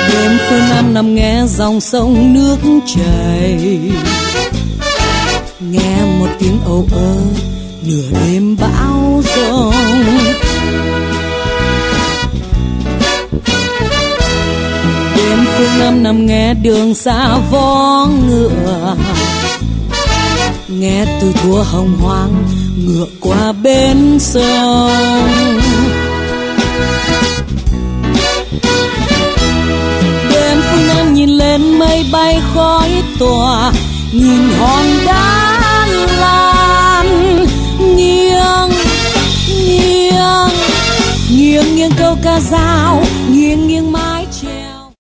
Đêm phương Nam nằm nghe dòng sông nước chảy, nghe một tiếng âu ơ nửa đêm bão giông. Đêm phương Nam nằm nghe đường xa vó ngựa, nghe từ thua hồng hoang ngựa qua bên sông. Đêm phương Nam nhìn lên mây bay khói tỏa, nhìn hoa